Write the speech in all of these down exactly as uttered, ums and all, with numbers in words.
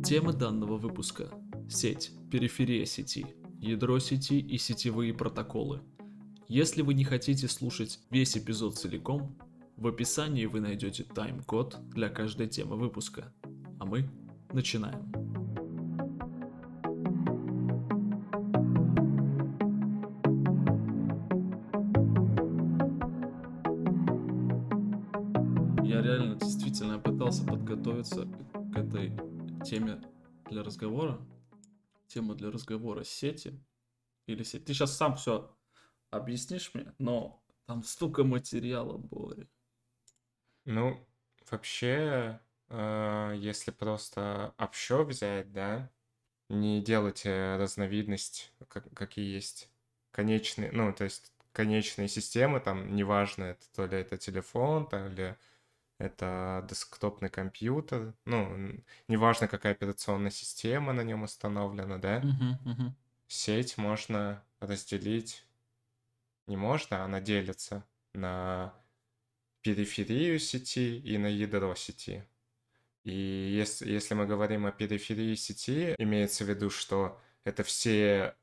Темы данного выпуска: сеть, периферия сети, ядро сети и сетевые протоколы. Если вы не хотите слушать весь эпизод целиком, в описании вы найдете тайм-код для каждой темы выпуска. А мы начинаем. Я реально действительно пытался подготовиться к этой теме для разговора. Тема для разговора сети или сеть. Ты сейчас сам все объяснишь мне, но там столько материала, Боря. Ну, вообще, э, если просто общо взять, да, не делать э, разновидность, как, какие есть конечные, ну, то есть конечные системы, там, неважно, это то ли это телефон, то ли это десктопный компьютер, ну, н- неважно, какая операционная система на нем установлена, да, Мгм, мгм. сеть можно разделить, не можно, она делится на периферию сети и на ядро сети. И если, если мы говорим о периферии сети, имеется в виду, что это все,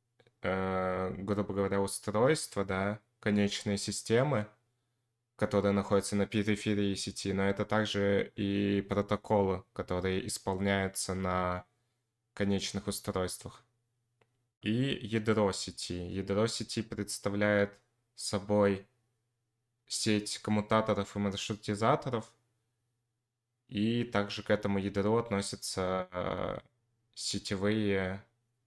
э, грубо говоря, устройства, да, конечные системы, которые находятся на периферии сети, но это также и протоколы, которые исполняются на конечных устройствах. И ядро сети. Ядро сети представляет собой сеть коммутаторов и маршрутизаторов, и также к этому ядру относятся э, сетевые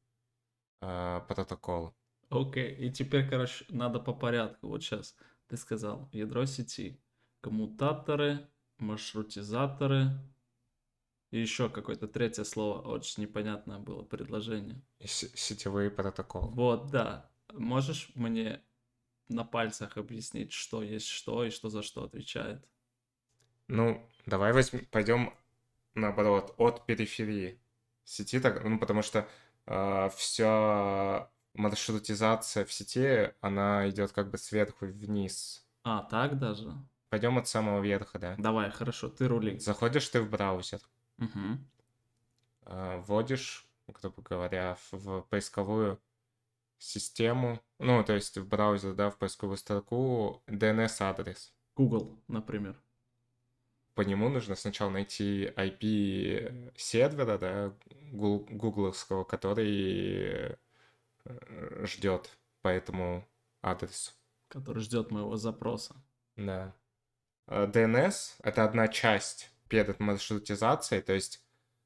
э, протоколы. Окей, и теперь, короче, надо по порядку. Вот сейчас ты сказал ядро сети, коммутаторы, маршрутизаторы и еще какое-то третье слово, очень непонятное было предложение. И се- сетевые протоколы. Вот, да. Можешь мне на пальцах объяснить, что есть что и что за что отвечает? Ну, давай возьмем, пойдем наоборот, от периферии сети, так, ну, потому что вся маршрутизация в сети, она идет как бы сверху вниз. А, так даже? Пойдем от самого верха, да. Давай, хорошо, ты рули. Заходишь ты в браузер, Угу. э, вводишь, грубо говоря, в, в поисковую систему, ну, то есть в браузер, да, в поисковую строку ди эн эс-адрес. Google, например. По нему нужно сначала найти ай пи сервера, да, гу- гугловского, который э, ждет по этому адресу. Который ждет моего запроса. Да. Э, ди эн эс — это одна часть перед маршрутизацией, то есть,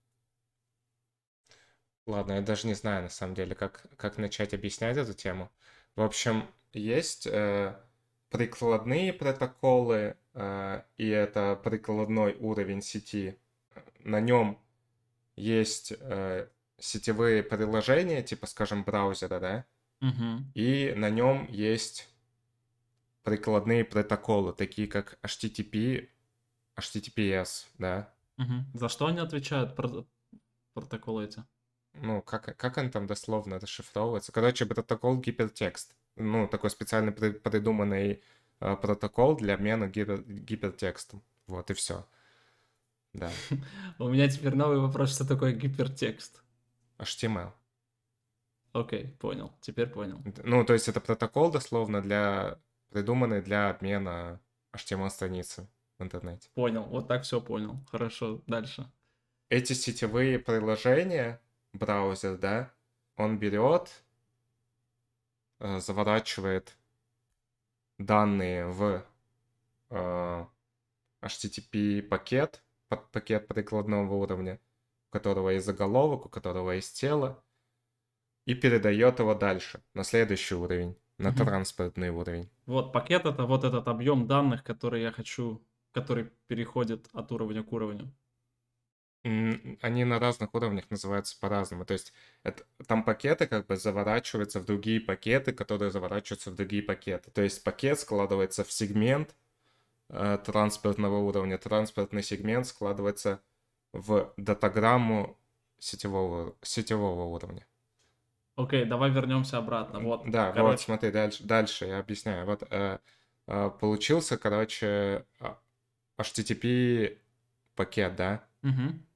ладно, я даже не знаю на самом деле, как, как начать объяснять эту тему. В общем, есть э, прикладные протоколы, э, и это прикладной уровень сети. На нем есть э, сетевые приложения, типа, скажем, браузера, да, Угу. и на нем есть прикладные протоколы, такие как эйч ти ти пи, эйч ти ти пи эс, да. Угу. За что они отвечают, про- протоколы эти? Ну, как, как он там дословно расшифровывается? Короче, протокол гипертекст. Ну, такой специально при- придуманный э, протокол для обмена гипер- гипертекстом. Вот и все. Да. У меня теперь новый вопрос, что такое гипертекст? эйч ти эм эл. Окей, понял, теперь понял. Д- Ну, то есть это протокол дословно для придуманный для обмена эйч ти эм эл-страницы в интернете. Понял, вот так все понял. Хорошо, дальше. Эти сетевые приложения, браузер, да, он берет, э, заворачивает данные в э, эйч ти ти пи пакет, под пакет прикладного уровня, у которого есть заголовок, у которого есть тело, и передает его дальше, на следующий уровень, на Мгм. транспортный уровень. Вот пакет это вот этот объем данных, который я хочу, который переходит от уровня к уровню. М, Они на разных уровнях называются по-разному. То есть это, там пакеты как бы заворачиваются в другие пакеты, которые заворачиваются в другие пакеты. То есть пакет складывается в сегмент э, транспортного уровня. Транспортный сегмент складывается в датаграмму сетевого, сетевого уровня. Окей, давай вернемся обратно. Вот, Да, вот, короче. смотри, дальше, дальше я объясняю. Вот э, э, получился, короче, а, эйч ти ти пи пакет, да? Мгм.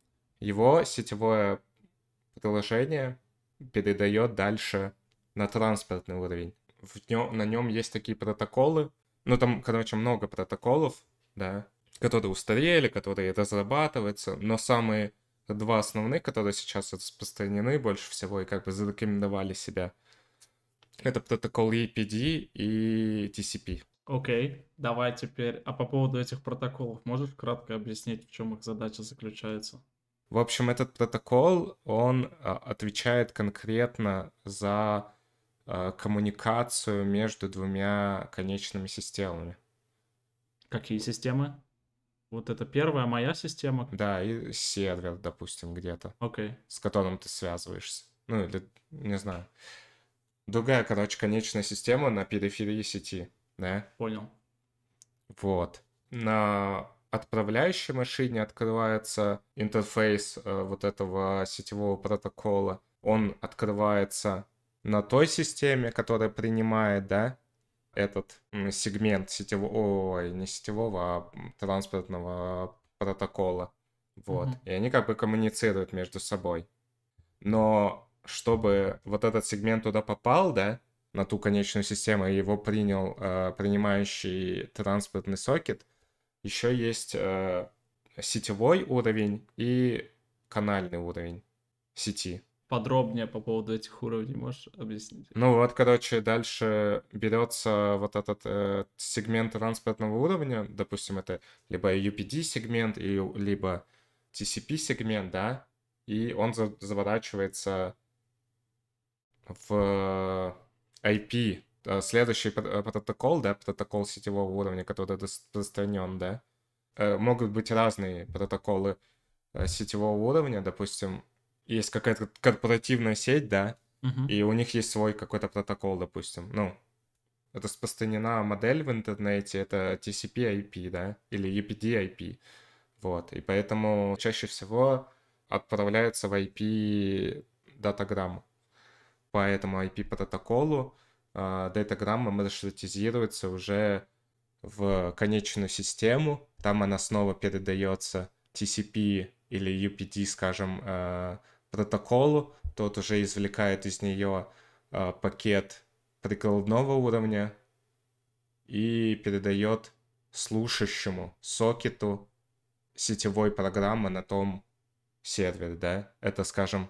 его сетевое приложение передает дальше на транспортный уровень. В нем, на нем есть такие протоколы, ну там, короче, много протоколов, да, которые устарели, которые разрабатываются, но самые два основных, которые сейчас распространены больше всего и как бы зарекомендовали себя, это протокол и пи ди и ти си пи. Окей, давай теперь. А по поводу этих протоколов можешь кратко объяснить, в чем их задача заключается? В общем, этот протокол, он а, отвечает конкретно за а, коммуникацию между двумя конечными системами. Какие системы? Вот это первая моя система. Да, и сервер, допустим, где-то, Окей, с которым ты связываешься. Ну, или, не знаю. Другая, короче, конечная система на периферии сети, да? понял. Вот. На отправляющей машине открывается интерфейс э, вот этого сетевого протокола. Он открывается на той системе, которая принимает, да, этот м, сегмент сетевого, ой, не сетевого, а м, транспортного протокола. Вот. Мгм. И они как бы коммуницируют между собой. Но чтобы вот этот сегмент туда попал, да, на ту конечную систему, и его принял э, принимающий транспортный сокет, еще есть э, сетевой уровень и канальный уровень сети. Подробнее по поводу этих уровней можешь объяснить? Ну вот, короче, дальше берется вот этот э, сегмент транспортного уровня, допустим, это либо ю пи ди сегмент, и, либо ти си пи сегмент, да, и он за- заворачивается в ай пи. э, Следующий пр- э, протокол, да, протокол сетевого уровня, который распространен, да, э, могут быть разные протоколы э, сетевого уровня, допустим, есть какая-то корпоративная сеть, да, Мгм. и у них есть свой какой-то протокол, допустим, ну, распространена модель в интернете, это ти си пи ай пи, да, или ю пи ди ай пи, вот, и поэтому чаще всего отправляются в ай пи датаграмму. По этому ай пи протоколу э, датаграмма маршрутизируется уже в конечную систему, там она снова передается ти си пи или ю пи ди, скажем, э, протоколу, тот уже извлекает из нее э, пакет прикладного уровня и передает слушающему сокету сетевой программы на том сервере, да, это, скажем,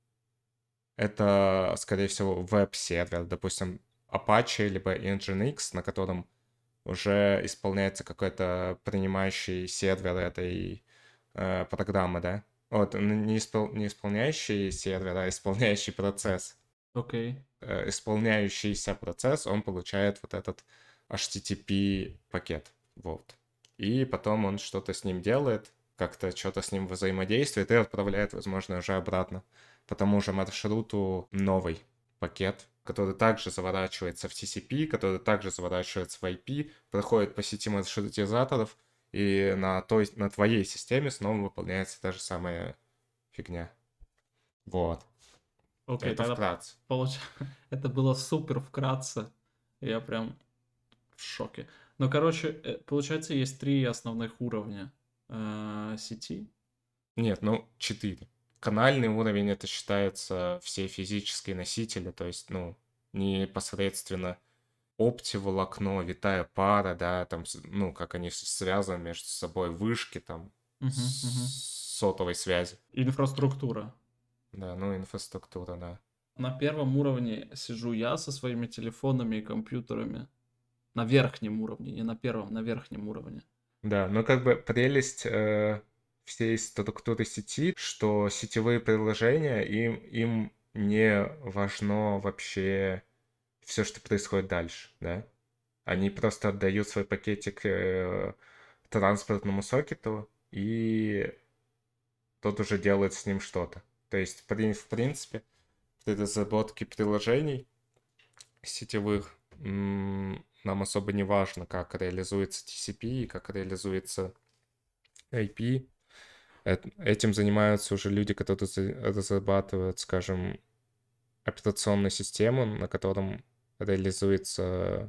это, скорее всего, веб-сервер, допустим, Apache либо Nginx, на котором уже исполняется какой-то принимающий сервер этой э, программы, да? Вот, н- не, испол- не исполняющий сервер, а исполняющий процесс. Окей. Э, исполняющийся процесс, он получает вот этот эйч ти ти пи пакет. Вот. И потом он что-то с ним делает, как-то что-то с ним взаимодействует и отправляет, возможно, уже обратно по тому же маршруту новый пакет, который также заворачивается в ти си пи, который также заворачивается в ай пи, проходит по сети маршрутизаторов, и на, той, на твоей системе снова выполняется та же самая фигня. Вот. Окей, Это тогда вкратце. получ... это было супер вкратце. Я прям в шоке. Ну, короче, э, получается, есть три основных уровня э, сети. Нет, ну, четыре. Канальный уровень это считается все физические носители, то есть, ну, непосредственно оптиволокно, витая пара, да, там, с- ну, как они с- связаны между собой, вышки там, Мгм, мгм. с- сотовой связи, Инфраструктура. да, ну, инфраструктура, да. На первом уровне сижу я со своими телефонами и компьютерами. На верхнем уровне, не на первом, на верхнем уровне. Да, но как бы прелесть э, всей структуры сети, что сетевые приложения, им, им не важно вообще все, что происходит дальше, да? Они просто отдают свой пакетик э, транспортному сокету, и тот уже делает с ним что-то. То есть, при- в принципе, при разработке приложений сетевых м, нам особо не важно, как реализуется ти си пи и как реализуется ай пи. Эт- Этим занимаются уже люди, которые за- разрабатывают, скажем, операционную систему, на котором реализуется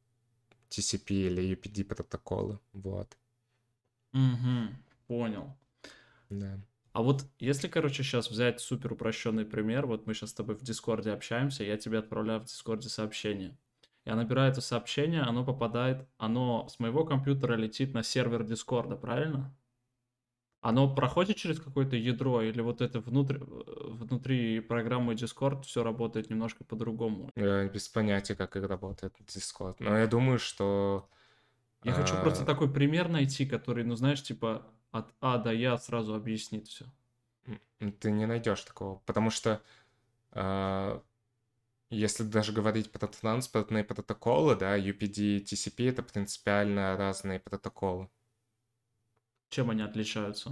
ти си пи или ю пи ди протоколы. Вот. Угу, понял. Да. А вот если, короче, сейчас взять супер упрощенный пример, вот мы сейчас с тобой в Дискорде общаемся, я тебе отправляю в Дискорде сообщение. Я набираю это сообщение, оно попадает, оно с моего компьютера летит на сервер Дискорда, правильно? Оно проходит через какое-то ядро или вот это внутри, внутри программы Discord все работает немножко по-другому? Я без понятия, как это работает Discord. Но я думаю, что Я хочу просто а, такой пример найти, который, ну знаешь, типа от А до Я сразу объяснит все. м, ты не найдешь такого, потому что а, если даже говорить про транспортные протоколы, да, ю пи ди и ти си пи — это принципиально разные протоколы. Чем они отличаются?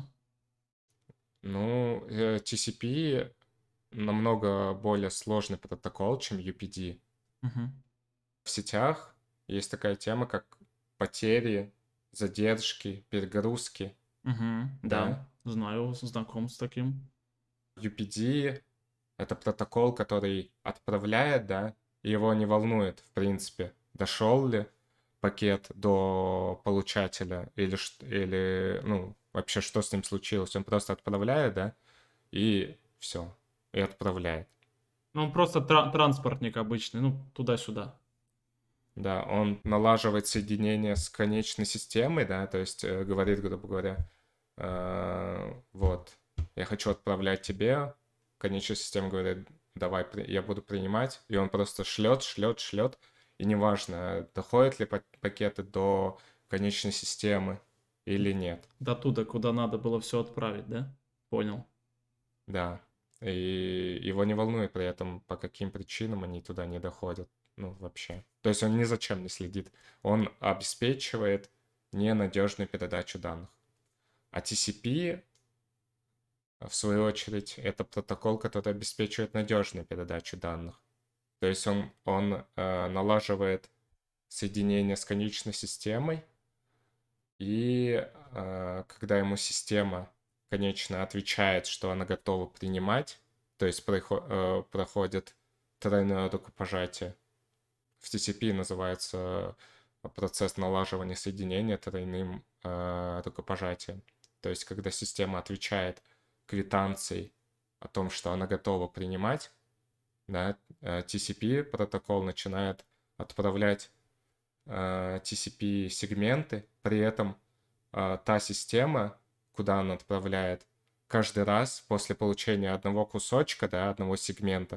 Ну, э, ти си пи намного более сложный протокол, чем ю пи ди. Мгм. В сетях есть такая тема, как потери, задержки, перегрузки, Мгм. да. Да, знаю, знаком с таким. ю пи ди — это протокол, который отправляет, да, и его не волнует, в принципе, дошел ли пакет до получателя или, ш- или, ну, вообще, что с ним случилось. Он просто отправляет, да, и все, и отправляет. Ну, он просто тра- транспортник обычный, ну, туда-сюда. Да, он налаживает соединение с конечной системой, да, то есть э, говорит, грубо говоря, э, вот, я хочу отправлять тебе, конечная система говорит, давай, при- я буду принимать, и он просто шлет, шлет, шлет, и неважно, доходят ли па- пакеты до конечной системы или нет, До туда, куда надо было все отправить, да? Понял. да, и его не волнует при этом, по каким причинам они туда не доходят, ну, вообще. То есть он ни за чем не следит, он обеспечивает ненадежную передачу данных. А ти си пи, в свою очередь, это протокол, который обеспечивает надежную передачу данных. То есть он, он э, налаживает соединение с конечной системой, и э, когда ему система конечно отвечает, что она готова принимать, то есть прохо- э, проходит тройное рукопожатие. В ти си пи называется процесс налаживания соединения тройным э, рукопожатием. То есть, когда система отвечает квитанцией о том, что она готова принимать, да, э, ти си пи протокол начинает отправлять э, ти си пи сегменты, при этом э, та система, куда она отправляет, каждый раз после получения одного кусочка, да, одного сегмента,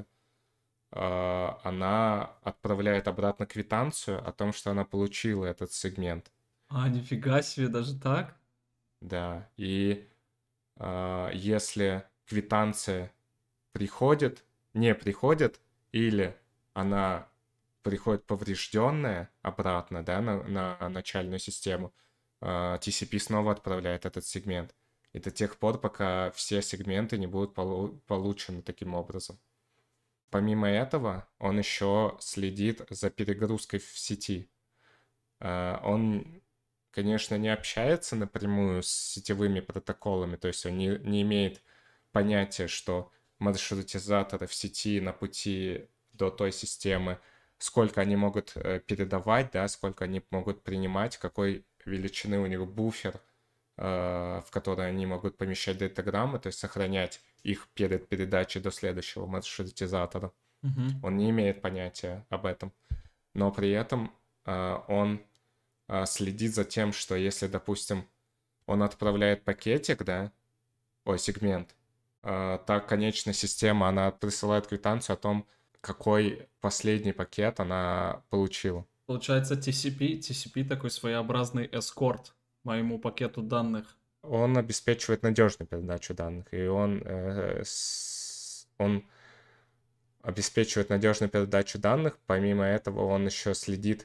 э, она отправляет обратно квитанцию о том, что она получила этот сегмент. А, нифига себе, даже так? Да, и э, если квитанция приходит, не приходит, или она приходит поврежденная обратно, да, на, на начальную систему, э, ти си пи снова отправляет этот сегмент. И до тех пор, пока все сегменты не будут полу- получены таким образом. Помимо этого, он еще следит за перегрузкой в сети. Э, Он, конечно, не общается напрямую с сетевыми протоколами, то есть он не, не имеет понятия, что маршрутизаторы в сети на пути до той системы, сколько они могут э, передавать, да, сколько они могут принимать, какой величины у них буфер, э, в который они могут помещать дейтаграммы, то есть сохранять их перед передачей до следующего маршрутизатора. Мгм. Он не имеет понятия об этом, но при этом э, он а, следит за тем, что если, допустим, он отправляет пакетик, да, ой, сегмент, а, та конечная система, она присылает квитанцию о том, какой последний пакет она получила. Получается, ти си пи, ти си пи такой своеобразный эскорт моему пакету данных. Он обеспечивает надежную передачу данных, и он, э, с- он обеспечивает надежную передачу данных. Помимо этого, он еще следит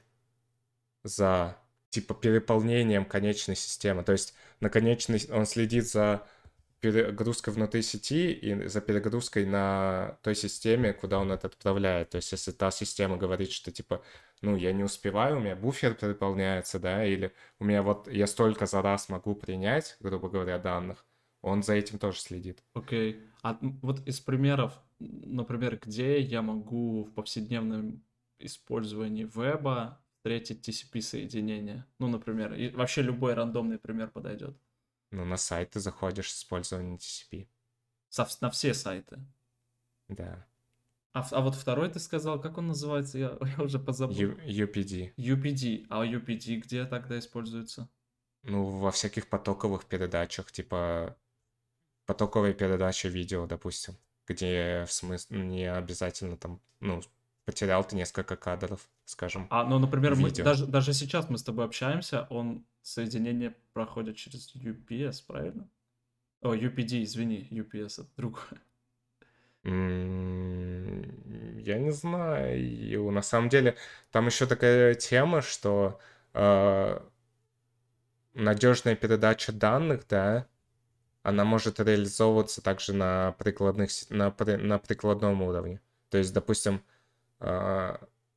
за типа переполнением конечной системы. То есть на конечной он следит за перегрузкой внутри сети и за перегрузкой на той системе, куда он это отправляет. То есть если та система говорит, что типа, ну, я не успеваю, у меня буфер переполняется, да, или у меня вот я столько за раз могу принять, грубо говоря, данных, он за этим тоже следит. Окей. А м, вот из примеров, м, например, где я могу в повседневном использовании веба встретить ти си пи-соединение? Ну, например, и вообще любой рандомный пример подойдет. Ну, на сайт ты заходишь с использованием ти си пи. Со вс- на все сайты. Да. А, в- а вот второй ты сказал, как он называется? Я, я уже позабыл. Ю- ю пи ди. ю пи ди. А ю пи ди где тогда используется? Ну, во всяких потоковых передачах, типа потоковая передача видео, допустим, где в смысле не обязательно там, ну, потерял ты несколько кадров, скажем, А, ну, например, мы видео. даже, даже сейчас мы с тобой общаемся, он соединение проходит через ю пи эс, правильно? О, ю пи ди, извини, ю пи эс это другое. М, Я не знаю. На самом деле, там еще такая тема, что надежная передача данных, да, она может реализовываться также на прикладных, с- на, при- на прикладном уровне. То есть, допустим, а,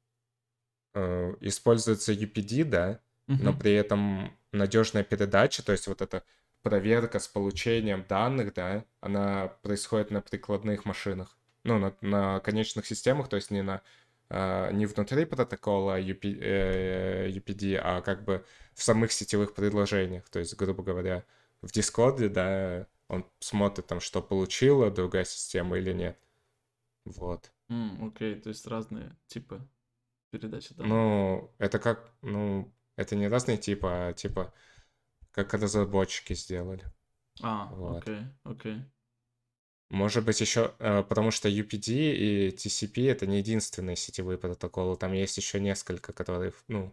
э, используется ю пи ди, да, но Мгм. при этом надежная передача, то есть вот эта проверка с получением данных, да, она происходит на прикладных машинах, ну, на, на конечных системах, то есть не на а, не внутри протокола ю пи, э, ю пи ди, а как бы в самых сетевых предложениях. То есть, грубо говоря, в Discord, да, он смотрит там, что получила другая система или нет. Вот. М, окей, то есть разные типы передачи данных. Ну, это как, ну, это не разные типы, а типа как разработчики сделали. А, Вот. окей, окей. Может быть, еще, э, потому что ю пи ди и ти си пи это не единственные сетевые протоколы, там есть еще несколько, которые, ну,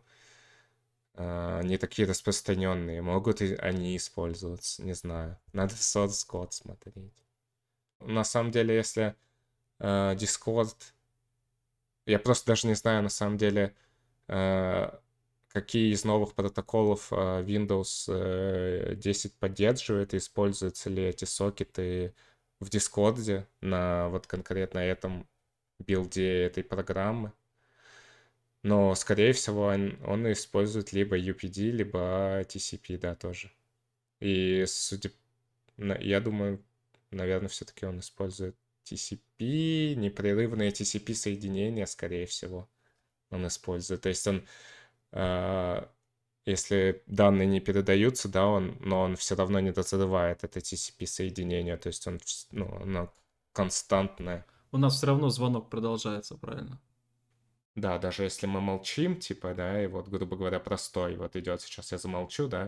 э, не такие распространенные. Могут и они использоваться, не знаю. Надо source code смотреть. На самом деле, если э, Discord, я просто даже не знаю, на самом деле, э, какие из новых протоколов э, Windows э, десять поддерживает, и используются ли эти сокеты в Discord на вот конкретно этом билде этой программы. Но, скорее всего, он, он использует либо ю пи ди, либо ти си пи, да, тоже. И, судя, на- я думаю, наверное, все-таки он использует ти си пи, непрерывные ти си пи соединения, скорее всего, он использует. То есть он, а, если данные не передаются, да, он, но он все равно не разрывает это ти си пи соединение. То есть он, вс- ну, оно константное. У нас все равно звонок продолжается, правильно? Да, даже если мы молчим, типа, да, и вот, грубо говоря, простой, вот идет сейчас я замолчу, да,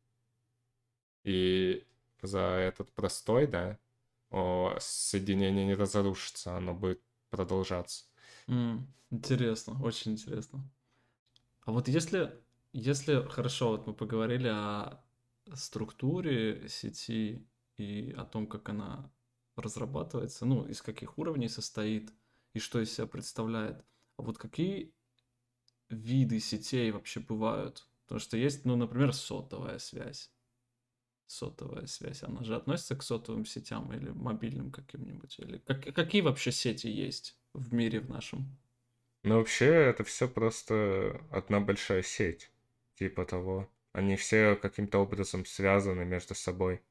и за этот простой, да, о, соединение не разрушится, оно будет продолжаться. М, интересно, очень интересно. А вот если, если, хорошо, вот мы поговорили о структуре сети и о том, как она разрабатывается, ну, из каких уровней состоит и что из себя представляет. А вот какие виды сетей вообще бывают? Потому что есть, ну, например, сотовая связь. Сотовая связь, она же относится к сотовым сетям или мобильным каким-нибудь? Или как, какие вообще сети есть в мире в нашем? Но вообще это все просто одна большая сеть, типа того. Они все каким-то образом связаны между собой.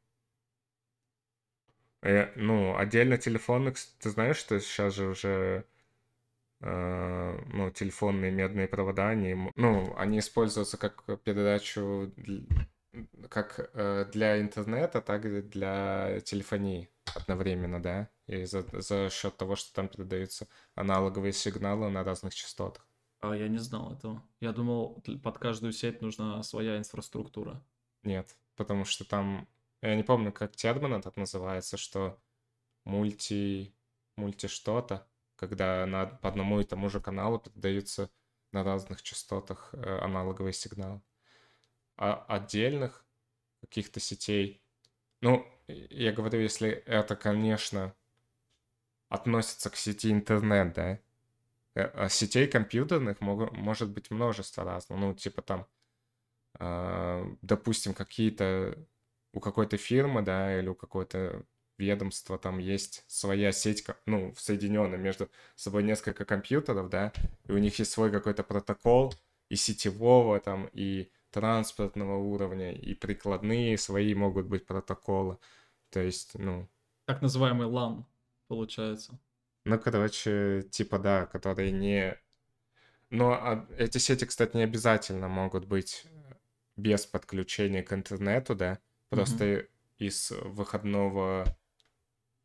Э, ну, отдельно телефонных, с- ты знаешь, что сейчас же уже э, ну, телефонные медные провода, они, м- ну, они используются как передачу дл- как э, для интернета, так и для телефонии одновременно, да, и за, за счет того, что там передаются аналоговые сигналы на разных частотах. А я не знал этого. Я думал, тл- под каждую сеть нужна своя инфраструктура. Нет, потому что там, я не помню, как термин этот называется, что мульти, мульти что-то, когда на, по одному и тому же каналу передаются на разных частотах э, аналоговые сигналы. А отдельных каких-то сетей, ну, я говорю, если это, конечно, относится к сети интернет, да, Э, а сетей компьютерных могу- может быть множество разных, ну, типа там, а, допустим, какие-то у какой-то фирмы, да, или у какой-то ведомства там есть своя сеть, ко- ну, соединенная между собой несколько компьютеров, да, и у них есть свой какой-то протокол и сетевого там, и транспортного уровня, и прикладные свои могут быть протоколы. То есть, ну, Так называемый лан, получается. ну, короче, типа, да, которые не... Но а, эти сети, кстати, не обязательно могут быть без подключения к интернету, да, Мгм. просто из выходного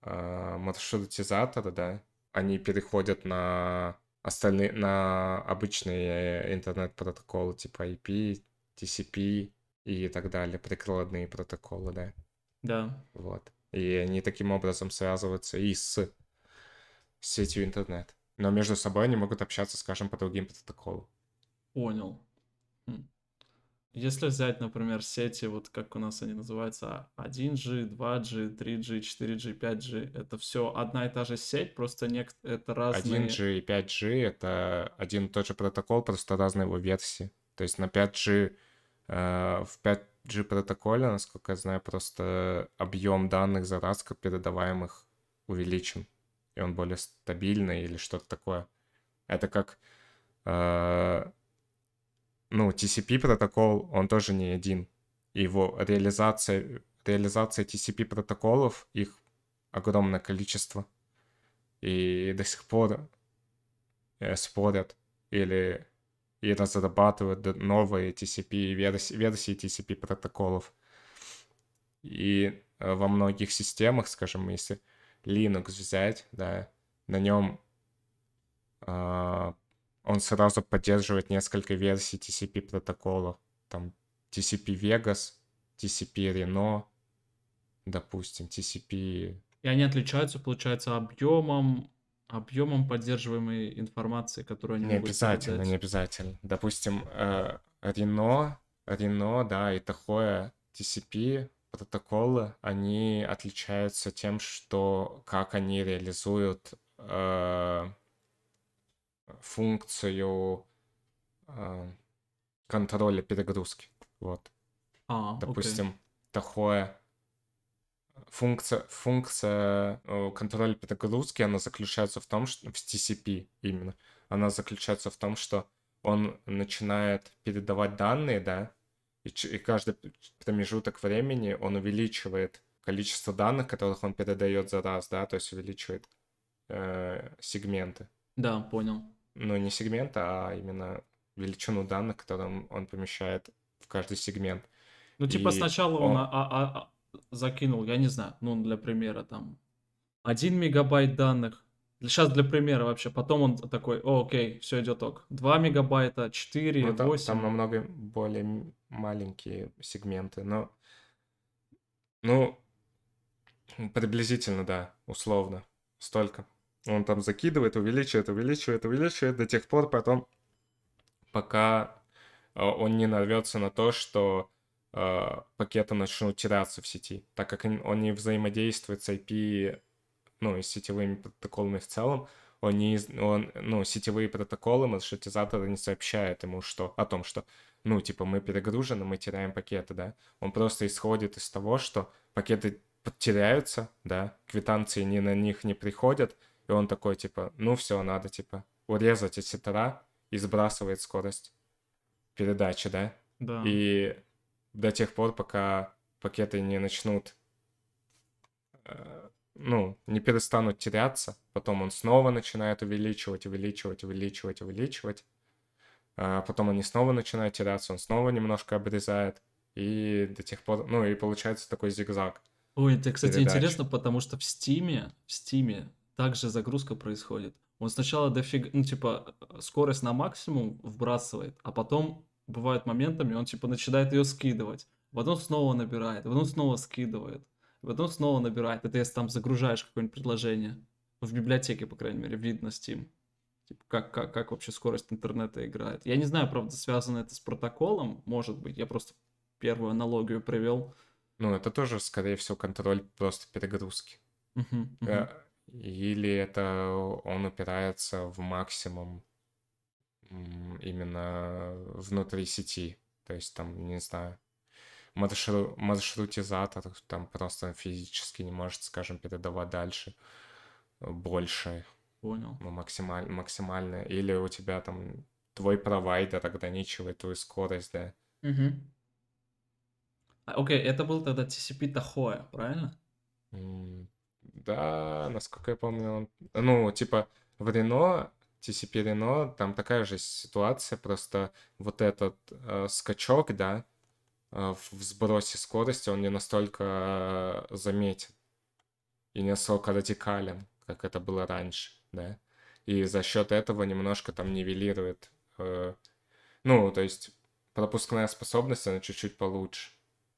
э, маршрутизаторы, да, они переходят на остальные, на обычные интернет-протоколы типа ай пи, ти си пи и так далее, прикладные протоколы, да, Да, вот. И они таким образом связываются и с сетью интернет. Но между собой они могут общаться, скажем, по другим протоколам. понял. М. Если взять, например, сети, вот как у нас они называются, один джи, два джи, три джи, четыре джи, пять джи, это все одна и та же сеть, просто нек- это один разные... джи и пять джи — это один и тот же протокол, просто разные его версии. То есть на пять джи, э, в пять джи протоколе, насколько я знаю, просто объем данных за раз, как передаваемых, увеличен. И он более стабильный или что-то такое. Это как, э, ну, ти си пи протокол, он тоже не один. Его реализация, реализация ти си пи протоколов, их огромное количество. И до сих пор э, спорят или и разрабатывают д- новые ти си пи, версии, версии ти си пи протоколов. И э, во многих системах, скажем, если Linux взять, да, на нем а, он сразу поддерживает несколько версий ти си пи протоколов. Там ти си пи Vegas, ти си пи Reno, допустим, ти си пи... И они отличаются, получается, объемом, объемом поддерживаемой информации, которую они Не могут обязательно, не передать. обязательно. Допустим, э, Reno, Reno, да, и такое ти си пи протоколы, они отличаются тем, что как они реализуют э, функцию э, контроля перегрузки. Вот. А, окей. Допустим, такое функция, функция э, контроля перегрузки, она заключается в том, что в ти си пи именно, она заключается в том, что он начинает передавать данные, да, и, ч- и каждый промежуток времени он увеличивает количество данных, которых он передает за раз, да, то есть увеличивает э, сегменты. Да, понял. Ну, не сегменты, а именно величину данных, которые он, он помещает в каждый сегмент. Ну, типа И сначала он а- он, а- а- закинул, я не знаю, ну, для примера, там, один мегабайт данных. Сейчас для примера вообще. Потом он такой, о, окей, все идет ок. два мегабайта, четыре, Ну, там, там восемь. намного более м- маленькие сегменты, но, ну, приблизительно, да, условно, столько. Он там закидывает, увеличивает, увеличивает, увеличивает до тех пор потом, пока э, он не нарвется на то, что э, пакеты начнут теряться в сети, так как он он не взаимодействует с ай пи, ну, и с сетевыми протоколами в целом. Он не, из- он, ну, сетевые протоколы, маршрутизаторы не сообщают ему что, о том, что, ну, типа, мы перегружены, мы теряем пакеты, да. Он просто исходит из того, что пакеты теряются, да, квитанции не на них не приходят, и он такой, типа, ну, все, надо, типа, урезать эти тара и сбрасывает скорость передачи, да. Да, И до тех пор, пока пакеты не начнут э, ну, не перестанут теряться. Потом он снова начинает увеличивать, увеличивать, увеличивать, увеличивать. А потом они снова начинают теряться, он снова немножко обрезает. И до тех пор, ну, и получается такой зигзаг ой, это, кстати, передач. интересно, потому что в Стиме, в Стиме также загрузка происходит. Он сначала дофига, ну, типа, э, скорость на максимум вбрасывает, а потом бывает моментами, он, типа, начинает ее скидывать. Потом снова набирает, потом снова скидывает, потом снова набирает. Это если там загружаешь какое-нибудь предложение. В библиотеке, по крайней мере, видно Steam. Типа, как, как, как вообще скорость интернета играет. Я не знаю, правда, связано это с протоколом, может быть. Я просто первую аналогию привел. Ну, это тоже, скорее всего, контроль просто перегрузки. Мгм, Э, мгм. Или это он упирается в максимум м, именно внутри сети. То есть там, не знаю, маршру- маршрутизатор там просто физически не может, скажем, передавать дальше э, больше, Понял. ну, максималь, максимально. Или у тебя там твой провайдер ограничивает твою скорость, да. Мгм. А, окей, это был тогда ти си пи Tahoe, правильно? М, Да, насколько я помню, он- ну, типа в Рено, ти си пи Рено, там такая же ситуация, просто вот этот э, скачок, да, э, в в сбросе скорости, он не настолько э, заметен. и не настолько радикален, как это было раньше, да. И за счет этого немножко там нивелирует, э, ну, то есть пропускная способность, она чуть-чуть получше.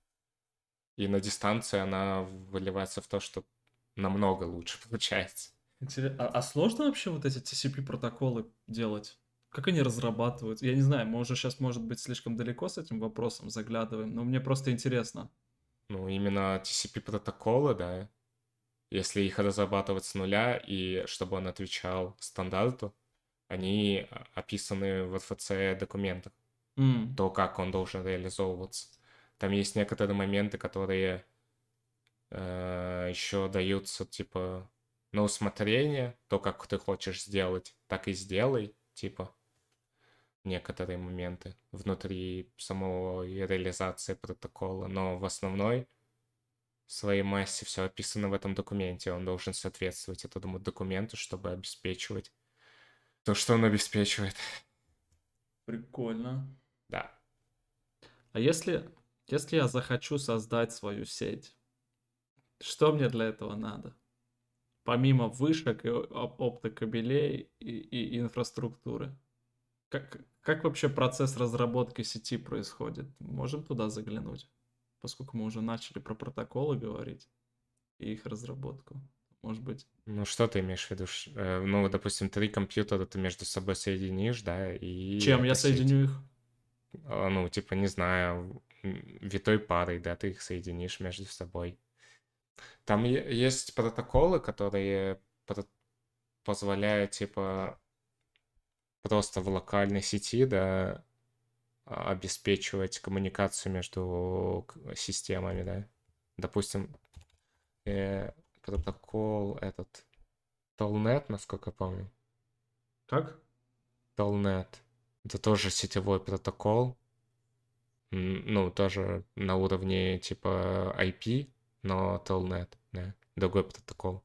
И на дистанции она выливается в то, что намного лучше получается. Интересно. А, а сложно вообще вот эти ти си пи протоколы делать? Как они разрабатывают? Я не знаю, мы уже сейчас, может быть, слишком далеко с этим вопросом заглядываем, но мне просто интересно. Ну, именно ти си пи протоколы, да, если их разрабатывать с нуля, и чтобы он отвечал стандарту, они а, описаны в эр эф си документах, М, то, как он должен реализовываться. Там есть некоторые моменты, которые э, еще даются, типа, на усмотрение, то, как ты хочешь сделать, так и сделай, типа, некоторые моменты внутри самой реализации протокола, но в основной своей массе все описано в этом документе, он должен соответствовать этому документу, чтобы обеспечивать то, что он обеспечивает. прикольно. Да. А если, если я захочу создать свою сеть, что мне для этого надо? Помимо вышек и о- оптокабелей и, и инфраструктуры. Как, как вообще процесс разработки сети происходит? Можем туда заглянуть? Поскольку мы уже начали про протоколы говорить и их разработку. Может быть. Ну, что ты имеешь в виду? Ш- э, Ну, допустим, три компьютера ты между собой соединишь, да, и Чем я это сеть. соединю их? А, Ну, типа, не знаю, м, витой парой, да, ты их соединишь между собой. Там е- есть протоколы, которые про- позволяют, типа, просто в локальной сети, да, а, обеспечивать коммуникацию между к- системами, да. Допустим, э, протокол этот Telnet, насколько я помню. Как? Telnet. Это тоже сетевой протокол. М, Ну, тоже на уровне типа ай пи, но Telnet, да. Другой протокол.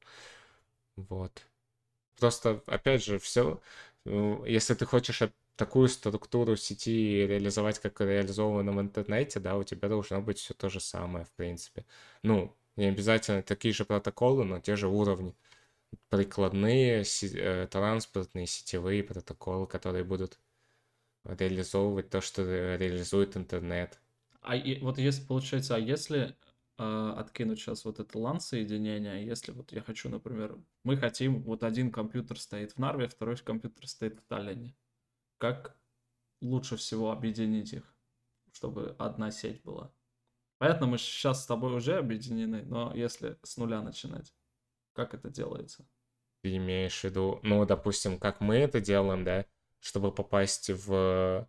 Вот. Просто, опять же, все, если ты хочешь оп- такую структуру сети реализовать, как реализовано в интернете, да, у тебя должно быть все то же самое, в принципе. Ну, не обязательно такие же протоколы, но те же уровни. Прикладные, си- э, транспортные, сетевые протоколы, которые будут реализовывать то, что ре- реализует интернет. А и- вот если получается, а если а, откинуть сейчас вот это лан-соединение, если вот я хочу, например, мы хотим, вот один компьютер стоит в Нарве, второй компьютер стоит в Таллине. Как лучше всего объединить их, чтобы одна сеть была? Понятно, мы сейчас с тобой уже объединены, но если с нуля начинать, как это делается? Ты имеешь в виду, ну, допустим, как мы это делаем, да, чтобы попасть в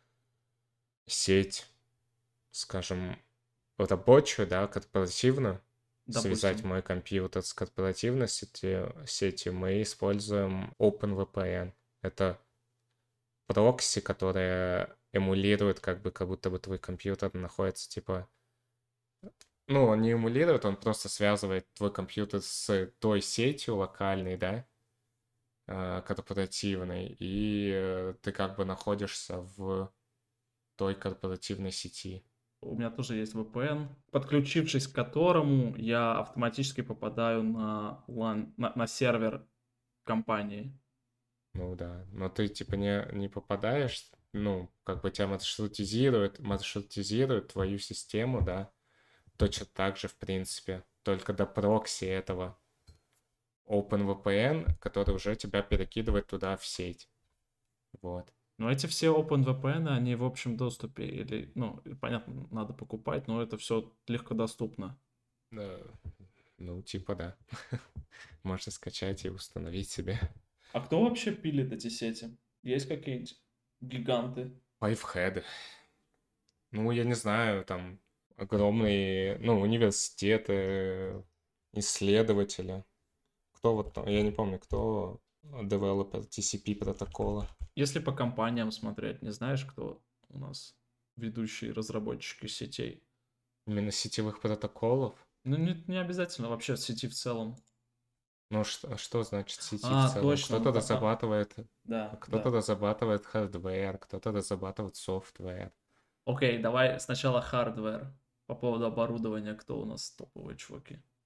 сеть, скажем, рабочую, да, корпоративную, связать Допустим. мой компьютер с корпоративной сетью, сетью, мы используем OpenVPN. Это прокси, которая эмулирует, как бы, как будто бы твой компьютер находится, типа, ну, он не эмулирует, он просто связывает твой компьютер с той сетью локальной, да, э, корпоративной, и э, ты как бы находишься в той корпоративной сети. У меня тоже есть ви пи эн, подключившись к которому я автоматически попадаю на, LAN, на, на сервер компании. Ну да, но ты типа не, не попадаешь, ну, как бы тебя маршрутизирует, маршрутизирует твою систему, да, точно так же, в принципе, только до прокси этого OpenVPN, который уже тебя перекидывает туда в сеть. Вот. Но эти все OpenVPN, они в общем доступе, или, ну, понятно, надо покупать, но это все легко доступно. Э, Ну, типа да. Можно скачать и установить себе. А кто вообще пилит эти сети? Есть какие-нибудь гиганты? Лайфхеды. Ну, я не знаю, там огромные, ну, университеты, исследователи. Кто вот там, я не помню, кто девелопер ти си пи протокола. Если по компаниям смотреть, не знаешь, кто у нас ведущие разработчики сетей? Именно сетевых протоколов. Ну, не, не обязательно вообще сети в целом. Ну, что, что значит сети в А, целом? точно, Кто-то он там, а, разрабатывает, да, кто-то да. разрабатывает хардвер, кто-то разрабатывает софтвер. Окей, давай сначала хардвер. По поводу оборудования, кто у нас топовые чуваки?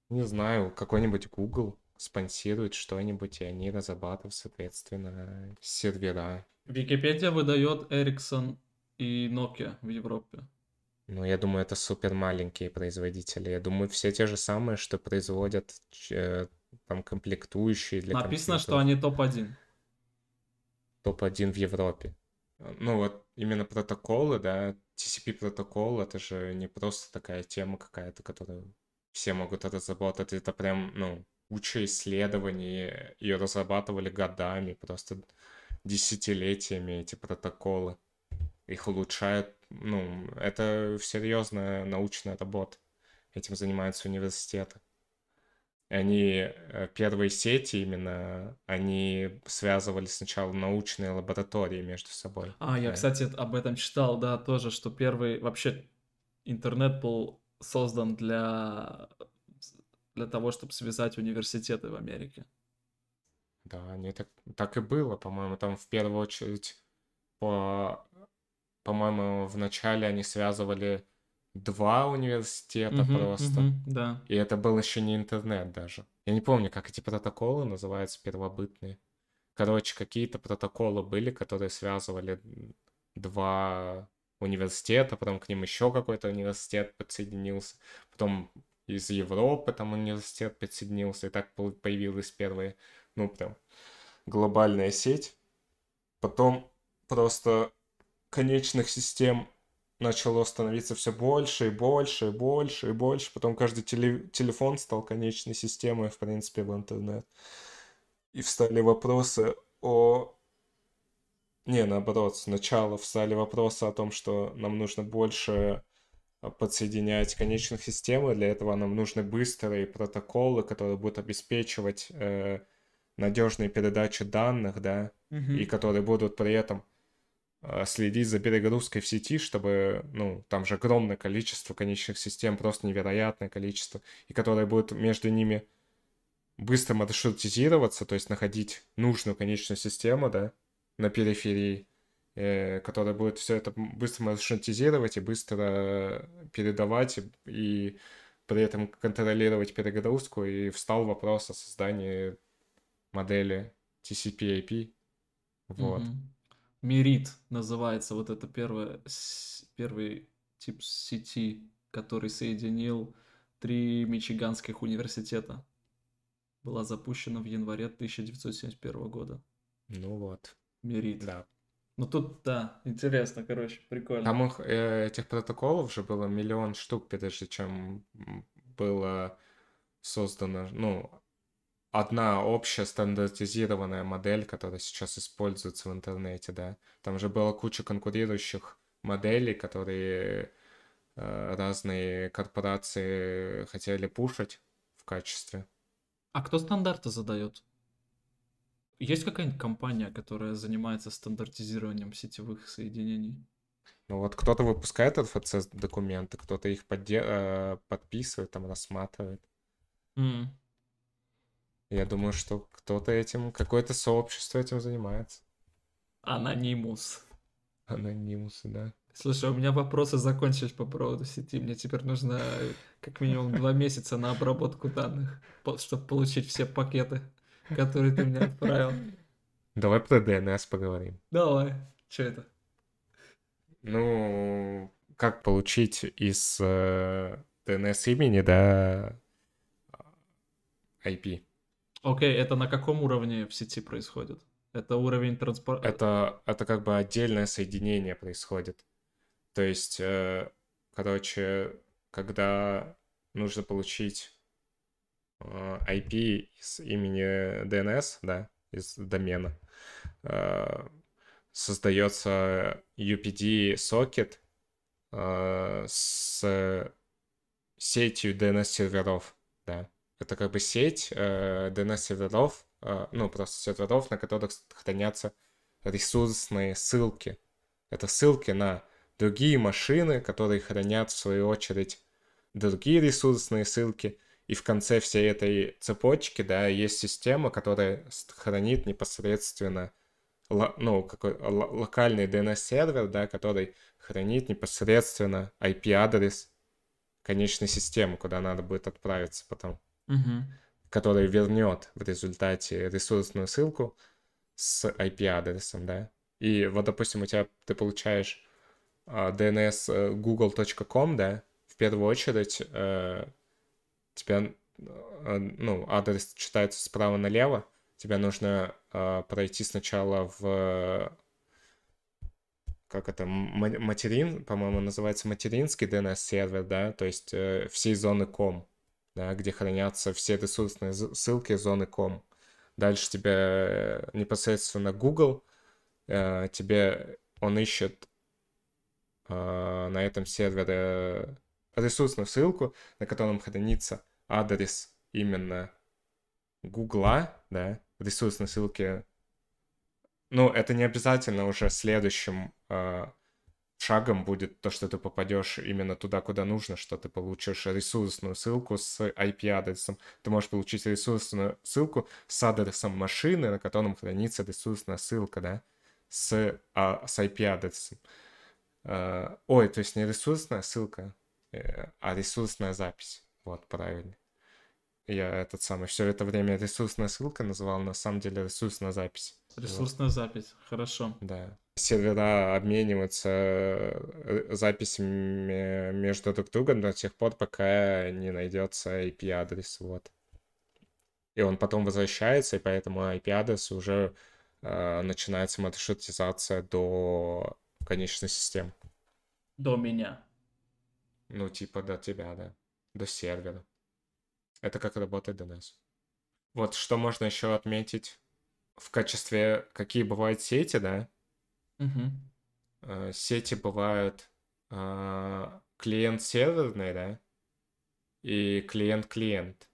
Не знаю, какой-нибудь Google спонсирует что-нибудь, и они разрабатывают, соответственно, сервера. Википедия выдает Ericsson и Nokia в Европе. Ну, я думаю, это супер маленькие производители. Я думаю, все те же самые, что производят э, там комплектующие для Написано, что компьютеров. они топ один. топ один в Европе. Ну, вот именно протоколы, да, ти си пи протокол, это же не просто такая тема какая-то, которую все могут разработать. Это прям, ну, куча исследований, ее разрабатывали годами, просто десятилетиями эти протоколы. Их улучшают, ну, это серьезная научная работа. Этим занимаются университеты. И они, э, первые сети именно, они связывали сначала научные лаборатории между собой. А, я, Да. кстати, об этом читал, да, тоже, что первый вообще интернет был создан для, для того, чтобы связать университеты в Америке. Да, они так, так и было, по-моему, там в первую очередь, по, по-моему, в начале они связывали два университета Угу, просто, угу, да. и это был еще не интернет даже. Я не помню, как эти протоколы называются, первобытные. Короче, какие-то протоколы были, которые связывали два университета, потом к ним еще какой-то университет подсоединился, потом из Европы там университет подсоединился, и так пол- появилась первая, ну, прям глобальная сеть. Потом просто конечных систем начало становиться все больше и больше и больше и больше. Потом каждый теле- телефон стал конечной системой, в принципе, в интернет. И встали вопросы о... Не, наоборот, сначала встали вопросы о том, что нам нужно больше а, подсоединять конечных систем, и для этого нам нужны быстрые протоколы, которые будут обеспечивать э, надежную передачу данных, да, и Угу. которые будут при этом э, следить за перегрузкой в сети, чтобы, ну, там же огромное количество конечных систем, просто невероятное количество, и которые будут между ними быстро маршрутизироваться, то есть находить нужную конечную систему, да, на периферии, э, которая будет все это быстро маршрутизировать и быстро передавать, и, и при этом контролировать перегрузку, и встал вопрос о создании модели ти си пи ай пи. Вот. Угу. Мерит называется вот это первое, с- первый тип сети, который соединил три мичиганских университета. Была запущена в январе тысяча девятьсот семьдесят первого года. Ну вот, Мерит. да. Ну тут, да, интересно, короче, прикольно. Там их, э, этих протоколов же было миллион штук, прежде чем м, было создано, ну, одна общая стандартизированная модель, которая сейчас используется в интернете, да. Там же была куча конкурирующих моделей, которые э, разные корпорации хотели пушить в качестве. А кто стандарты задает? Есть какая-нибудь компания, которая занимается стандартизированием сетевых соединений? Ну вот кто-то выпускает эр эф си-документы, кто-то их подде- э, подписывает, там рассматривает. М. Я думаю, что кто-то этим, какое-то сообщество этим занимается. Анонимус. Анонимусы, да. Слушай, у меня вопросы закончились по поводу сети. Мне теперь нужно э, как минимум два месяца на обработку данных, чтобы получить все пакеты, которые ты мне отправил. Давай про ди эн эс поговорим. Давай. Что это? Ну, как получить из э, ди эн эс имени, да, ай пи? Окей, это на каком уровне в сети происходит? Это уровень транспорта... Это, это как бы отдельное соединение происходит. То есть, э, короче, когда нужно получить э, ай пи из имени ди эн эс, да, из домена, э, создается ю пи ди-сокет э, с сетью ди эн эс-серверов, да. Это как бы сеть э, ди эн эс-серверов, э, ну, просто серверов, на которых хранятся ресурсные ссылки. Это ссылки на другие машины, которые хранят, в свою очередь, другие ресурсные ссылки. И в конце всей этой цепочки, да, есть система, которая хранит непосредственно ну, какой, локальный ди эн эс-сервер, да, который хранит непосредственно ай пи-адрес конечной системы, куда надо будет отправиться потом. Мгм. который вернет в результате ресурсную ссылку с ай пи-адресом, да. И вот, допустим, у тебя ты получаешь а, ди эн эс э, google точка com, да, в первую очередь э, тебя, э, ну, адрес читается справа налево, тебе нужно э, пройти сначала в, как это, м- материн, по-моему, называется материнский ди эн эс-сервер, да, то есть э, всей зоны com, да, где хранятся все ресурсные з- ссылки зоны com. Дальше тебе э, непосредственно Google, э, тебе он ищет э, на этом сервере ресурсную ссылку, на котором хранится адрес именно Гугла, да, ресурсной ссылки. Ну, это не обязательно уже следующим э, шагом будет то, что ты попадешь именно туда, куда нужно, что ты получишь ресурсную ссылку с ай пи-адресом. Ты можешь получить ресурсную ссылку с адресом машины, на котором хранится ресурсная ссылка, да, с, а, с ай пи-адресом. Э, ой, то есть не ресурсная ссылка, э, а ресурсная запись. Вот, правильно. Я этот самый все это время ресурсная ссылка называл, на самом деле ресурсная запись. Вот, Ресурсная запись. Хорошо. да. Сервера обмениваются э, записями между друг другом до тех пор, пока не найдется ай пи-адрес, вот. И он потом возвращается, и поэтому ай пи-адрес уже э, начинается маршрутизация до конечной системы. До меня. Ну, типа до тебя, да. До сервера. Это как работает ди эн эс. Вот что можно еще отметить в качестве, какие бывают сети, да? Мгм. Э, Сети бывают э, клиент-серверные, да? И клиент-клиент.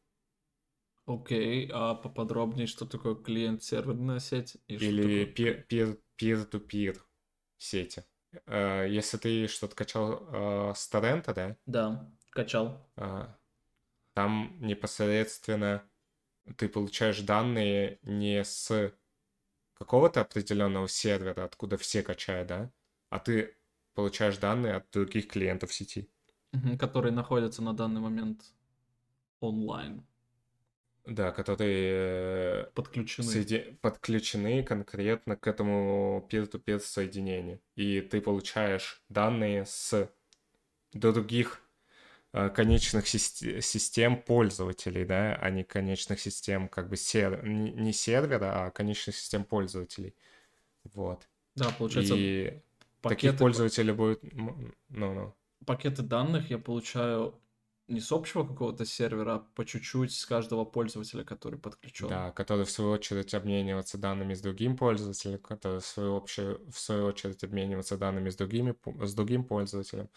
Окей, а поподробнее, что такое клиент-серверная сеть и что Или такое... пи- кли- пир- peer-to-peer сети. Э, Если ты что-то качал э, с торрента, да? Да, качал. э, Там непосредственно ты получаешь данные не с какого-то определенного сервера, откуда все качают, да, а ты получаешь данные от других клиентов сети. Мгм, которые находятся на данный момент онлайн. Да, которые э, Подключены. соеди- подключены конкретно к этому peer-to-peer соединению. И ты получаешь данные с других э, конечных систе- систем пользователей, да, а не конечных систем как бы сер... не не сервера, а конечных систем пользователей. Вот. Да, получается, И таких пакеты, п- пользователей будет... м, Ну, ну. пакеты данных я получаю не с общего какого-то сервера, а по чуть-чуть с каждого пользователя, который подключен. Да, который в свою очередь обмениваться данными с другим пользователем, который в свою, общую, в свою очередь обмениваться данными с, другими, пу- с другим пользователем.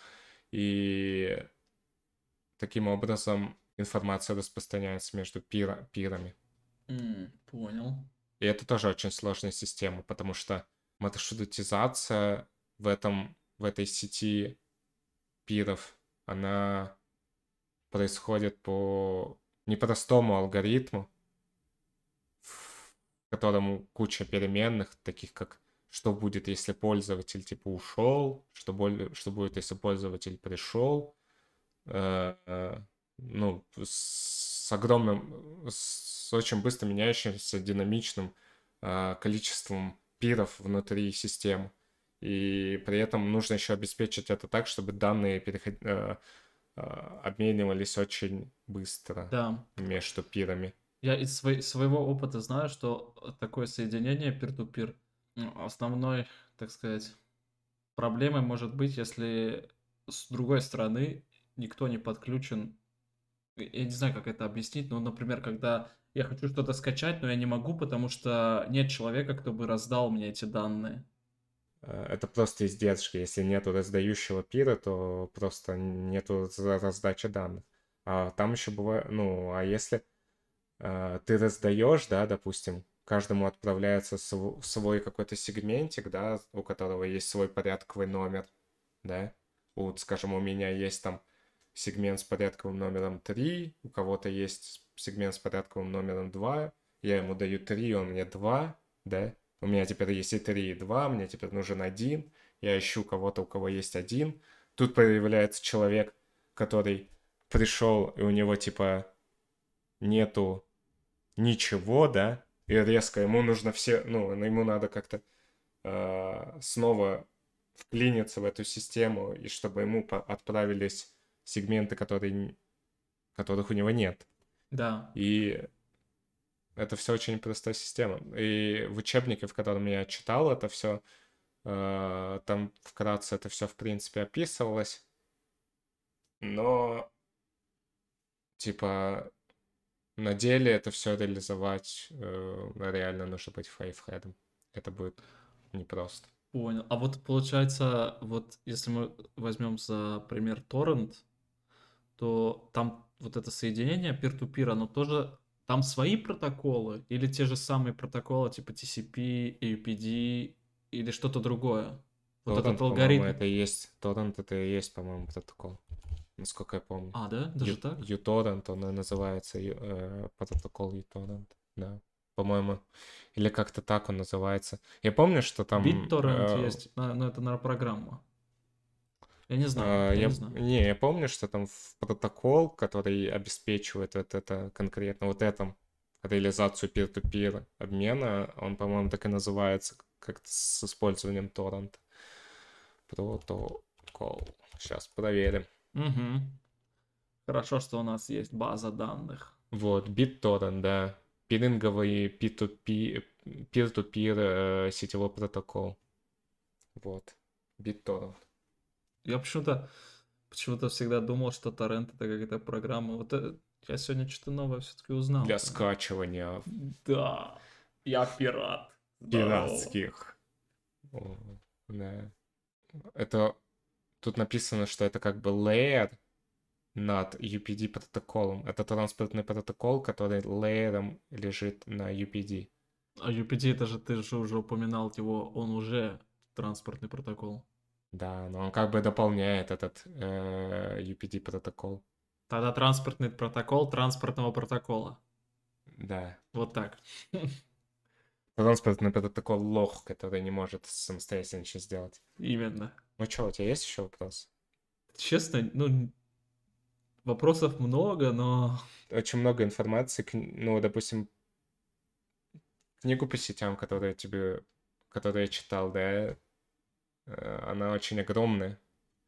И таким образом информация распространяется между пира, пирами. М, понял. И это тоже очень сложная система, потому что маршрутизация в этом, в этой сети пиров, она происходит по непростому алгоритму, в котором куча переменных, таких как что будет, если пользователь типа ушел, что, боль, что будет, если пользователь пришел, э, э, ну, с огромным, с очень быстро меняющимся динамичным э, количеством пиров внутри системы. И при этом нужно еще обеспечить это так, чтобы данные переход... э, э, обменивались очень быстро Да. между пирами. Я из свой- своего опыта знаю, что э, такое соединение peer-to-peer м, основной, так сказать, проблемой может быть, если с другой стороны никто не подключен. И- Я не знаю, как это объяснить, но, например, когда я хочу что-то скачать, но я не могу, потому что нет человека, кто бы раздал мне эти данные. Э, Это просто издержки. Если нету раздающего пира, то просто нету за- раздачи данных. А там еще бывает, ну, а если э, ты раздаешь, да, допустим, каждому отправляется св- свой какой-то сегментик, да, у которого есть свой порядковый номер, да. Вот, скажем, у меня есть там сегмент с порядковым номером три, у кого-то есть сегмент с порядковым номером два, я ему даю три, он мне два, да. У меня теперь есть и три, и два, мне теперь нужен один. Я ищу кого-то, у кого есть один. Тут появляется человек, который пришел, и у него типа нету ничего, да, и резко ему нужно все, ну, ему надо как-то э, снова вклиниться в эту систему, и чтобы ему по- отправились сегменты, которые, н- которых у него нет. Да. И это все очень простая система. И в учебнике, в котором я читал это все, там вкратце это все, в принципе, описывалось. Но, типа, на деле это все реализовать э, реально нужно быть фейвхедом. Это будет непросто. Понял. А вот получается, вот если мы возьмем за пример торрент, то там вот это соединение peer-to-peer, оно тоже, там свои протоколы или те же самые протоколы типа T C P, A U P D или что-то другое? Вот этот Торрент, по-моему, алгоритм. это и есть. Торрент это и есть, по-моему, протокол. Насколько я помню. А, да? Даже Ю- так? uTorrent, он и называется, ю- э, протокол uTorrent, да. По-моему, или как-то так он называется. Я помню, что там... BitTorrent э, есть, но но это, наверное, программа. Я не знаю, э, я не я, знаю. не, я помню, что там в протокол, который обеспечивает вот это конкретно вот этом реализацию peer-to-peer обмена, он, по-моему, так и называется, как-то с использованием торрента. Протокол. Сейчас проверим. Угу. Хорошо, что у нас есть база данных. Вот, BitTorrent, да. Пиринговый пи ту пи, peer-to-peer э, сетевой протокол. Вот, BitTorrent. Я почему-то почему-то всегда думал, что торрент это какая-то программа. Вот это- я сегодня что-то новое все-таки узнал. Для скачивания Да, я пират. Здорово. пиратских. О, да. Это тут написано, что это как бы layer над ю пи ди протоколом. Это транспортный протокол, который лейером лежит на ю пи ди. А U P D, это же ты же уже упоминал его, он уже транспортный протокол. Да, но он как бы дополняет этот э, ю пи ди протокол. Тогда транспортный протокол транспортного протокола. Да. Вот так. Транспортный протокол лох, который не может самостоятельно ничего сделать. Именно. Ну что, у тебя есть еще вопрос? Честно, ну, вопросов много, но... Очень много информации, кн- ну, допустим, книгу по сетям, которую я тебе, которую я читал, да, э, она очень огромная,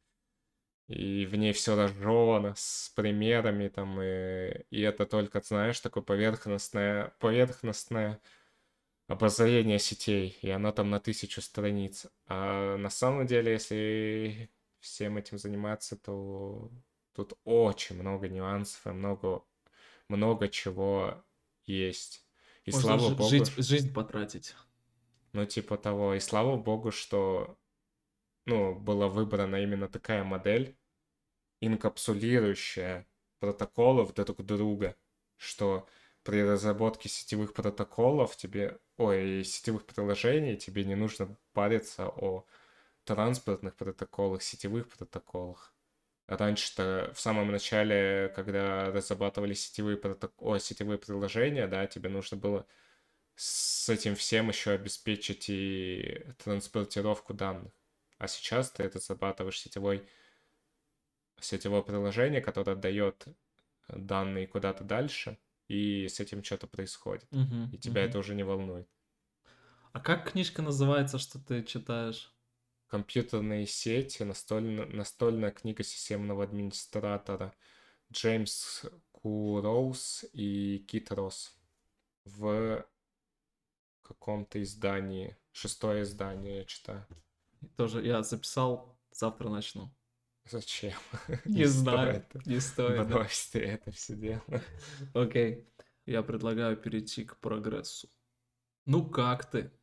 и в ней все разжевано с примерами, там, и, и это только, знаешь, такое поверхностное, поверхностное обозрение сетей, и она там на тысячу страниц. А на самом деле, если всем этим заниматься, то тут очень много нюансов и много, много чего есть. И Можно слава ж- богу, жить, ш- жизнь потратить. ну типа того, и слава богу, что, ну, была выбрана именно такая модель, инкапсулирующая протоколов друг друга, что при разработке сетевых протоколов тебе, ой, сетевых приложений тебе не нужно париться о транспортных протоколах, сетевых протоколах. Раньше-то в самом начале, когда разрабатывали сетевые проток... О, сетевые приложения, да, тебе нужно было с этим всем еще обеспечить и транспортировку данных. А сейчас ты разрабатываешь сетевой сетевое приложение, которое отдает данные куда-то дальше, и с этим что-то происходит. Мгм, И тебя мгм. это уже не волнует. А как книжка называется, что ты читаешь? Компьютерные сети, настольно, настольная книга системного администратора Джеймс Куроуз и Кит Росс в каком-то издании. Шестое издание я читаю. Тоже я записал, завтра начну. Зачем? Не Не знаю, стоит. не стоит, да? Брось ты это все дело. Окей, я предлагаю перейти к прогрессу. Ну как ты?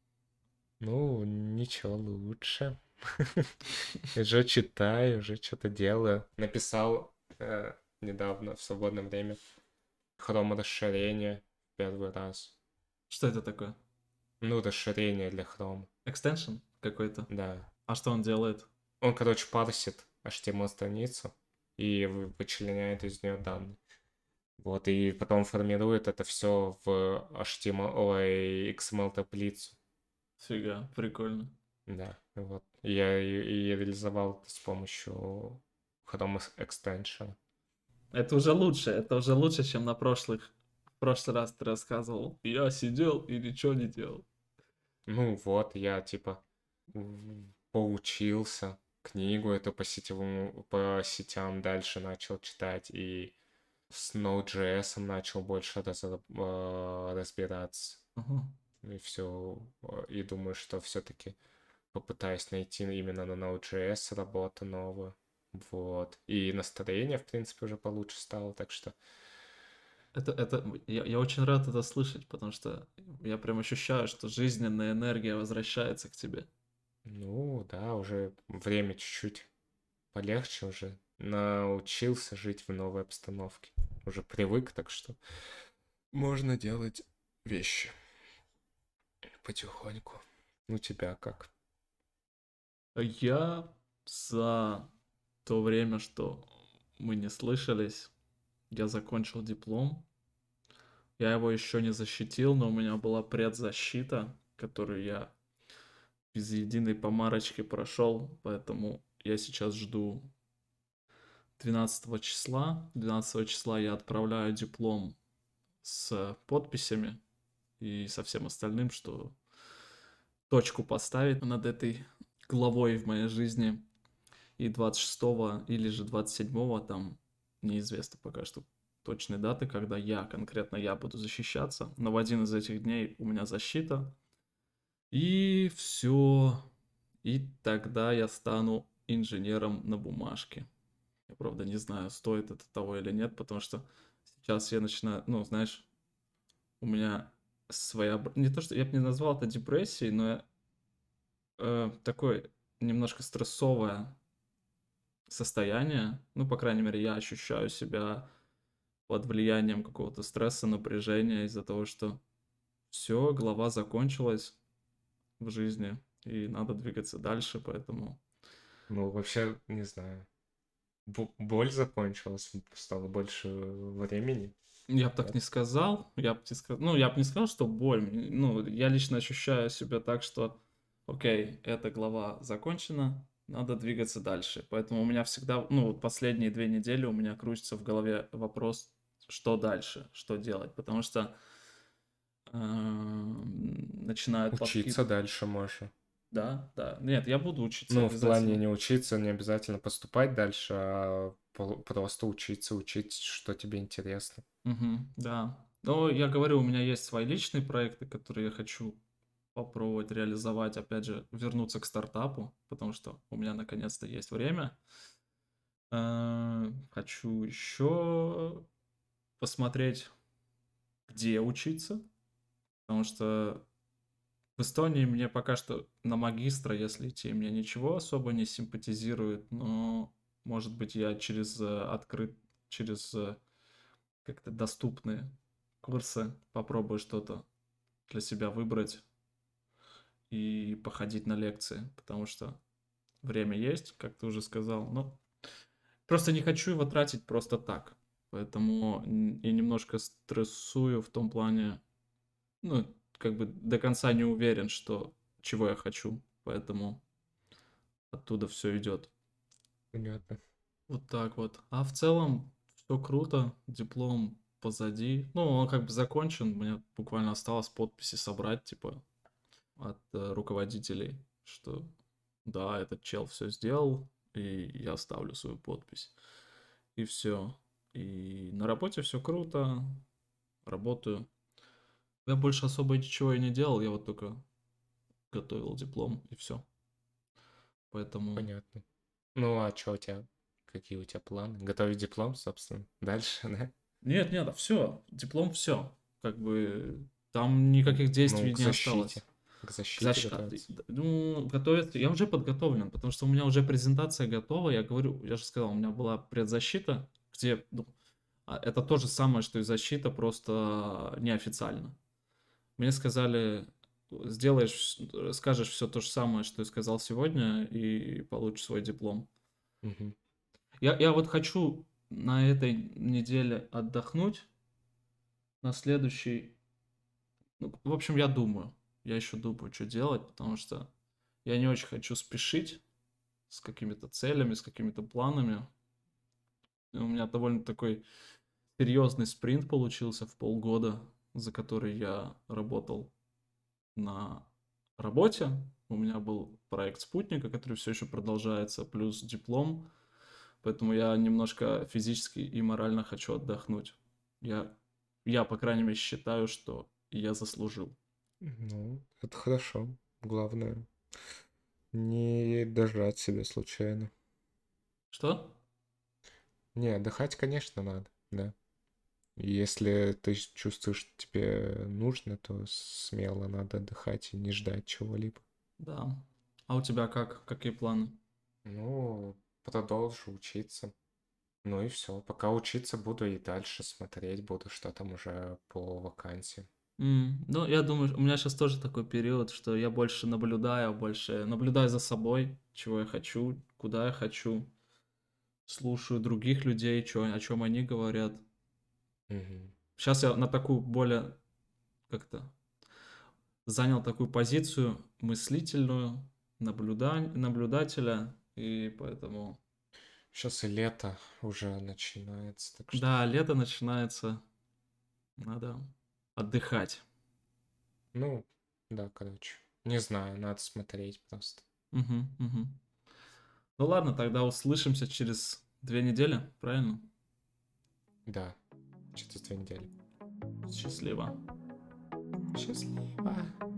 Ну, ничего лучше. Уже читаю, уже что-то делаю. Написал э, недавно в свободное время хром расширение первый раз. Что это такое? Ну, расширение для хрома. Экстеншн какой-то? Да. А что он делает? Он, короче, парсит эйч ти эм эль-страницу и вы- вычленяет из нее данные. Вот, и потом формирует это все в эйч ти эм эль, ой, икс эм эль-таблицу. Фига, прикольно. Да, вот. Я и, и реализовал это с помощью Chrome Extension. Это уже лучше, это уже лучше, чем на прошлых, в прошлый раз ты рассказывал. Я сидел и ничего не делал. Ну вот, я типа в- поучился, книгу эту по сетевому, по сетям дальше начал читать и с Node.js начал больше разра- э, разбираться. Ага. И все, и думаю, что все-таки попытаюсь найти именно на Node.js работу новую. Вот. И настроение, в принципе, уже получше стало, так что Это, это, я, я очень рад это слышать, потому что я прям ощущаю, что жизненная энергия возвращается к тебе. ну да, уже время чуть-чуть полегче уже. Научился жить в новой обстановке. Уже привык, так что можно делать вещи потихоньку. У тебя как? Я за то время, что мы не слышались, я закончил диплом. Я его еще не защитил, но у меня была предзащита, которую я без единой помарочки прошел, поэтому я сейчас жду двенадцатого числа. двенадцатого числа я отправляю диплом с подписями и со всем остальным, что точку поставить над этой главой в моей жизни. И двадцать шестого или же двадцать седьмого там неизвестно пока что точной даты, когда я, конкретно я буду защищаться. Но в один из этих дней у меня защита. И все. И тогда я стану инженером на бумажке. Я, правда, не знаю, стоит это того или нет, потому что сейчас я начинаю, ну, знаешь, у меня своя... Не то, что я бы не назвал это депрессией, но я, э, такое немножко стрессовое состояние. Ну, по крайней мере, я ощущаю себя под влиянием какого-то стресса, напряжения из-за того, что все, глава закончилась в жизни, и надо двигаться дальше, поэтому Ну, вообще, не знаю. Бо- боль закончилась, стало больше времени. я бы так Нет? не сказал, я бы не сказал, ну, я бы не сказал, что боль, ну, я лично ощущаю себя так, что, окей, эта глава закончена, надо двигаться дальше, поэтому у меня всегда, ну, вот последние две недели у меня крутится в голове вопрос, что дальше, что делать, потому что эм, начинают Учиться подкид, дальше можно. да, да, нет, я буду учиться Ну, в плане обязательно. не учиться, не обязательно поступать дальше, а по- просто учиться, учить, что тебе интересно. Мгм, да. Но я говорю, у меня есть свои личные проекты, которые я хочу попробовать реализовать, опять же, вернуться к стартапу, потому что у меня наконец-то есть время. Э, Хочу еще посмотреть, где учиться, потому что в Эстонии мне пока что на магистра, если идти, мне ничего особо не симпатизирует, но, может быть, я через э, открыт, через э, как-то доступные курсы попробую что-то для себя выбрать и походить на лекции, потому что время есть, как ты уже сказал, но просто не хочу его тратить просто так. Поэтому н- я немножко стрессую в том плане, ну, как бы до конца не уверен, что чего я хочу. Поэтому оттуда все идет. Понятно. Вот так вот. А в целом все круто, диплом позади. Ну, он как бы закончен, мне буквально осталось подписи собрать, типа, от э, руководителей, что да, этот чел все сделал, и я ставлю свою подпись. И все. И на работе все круто, работаю. Я больше особо ничего и не делал, я вот только готовил диплом и все. Поэтому... Понятно. Ну, а что у тебя? Какие у тебя планы? Готовить диплом, собственно. Дальше, да? Нет, нет, все, диплом все. Как бы там М, никаких Ну, действий к не защите. осталось. К К защите защ- а, готовиться. Ну, готовиться, я уже подготовлен, потому что у меня уже презентация готова. Я говорю, я же сказал, у меня была предзащита, где, ну, а это то же самое, что и защита, просто неофициально. Мне сказали, сделаешь, скажешь все то же самое, что и сказал сегодня, и получишь свой диплом. Мгм. Я, я вот хочу на этой неделе отдохнуть, на следующей... Ну, в общем, я думаю. Я еще думаю, что делать, потому что я не очень хочу спешить с какими-то целями, с какими-то планами. У меня довольно такой серьезный спринт получился в полгода, за который я работал на работе. У меня был проект спутника, который все еще продолжается, плюс диплом. Поэтому я немножко физически и морально хочу отдохнуть. Я, я, по крайней мере, считаю, что я заслужил. Ну, это хорошо. Главное, не дожать себя случайно. Что? Не, отдыхать, конечно, надо, да. И если ты чувствуешь, что тебе нужно, то смело надо отдыхать и не ждать чего-либо. Да. А у тебя как? Какие планы? Ну, продолжу учиться. Ну и все. Пока учиться буду и дальше смотреть буду, что там уже по вакансии. М, Ну, я думаю, у меня сейчас тоже такой период, что я больше наблюдаю, больше наблюдаю за собой, чего я хочу, куда я хочу, слушаю других людей, чё, о чем они говорят. Мгм. Сейчас я на такую более как-то занял такую позицию мыслительную, наблюда- наблюдателя, и поэтому, Сейчас и лето уже начинается, так что... да, лето начинается, надо отдыхать. Ну, да, короче. Не знаю, надо смотреть просто. Мгм, мгм. Ну ладно, тогда услышимся через две недели, правильно? Да, через две недели. Счастливо. Счастливо.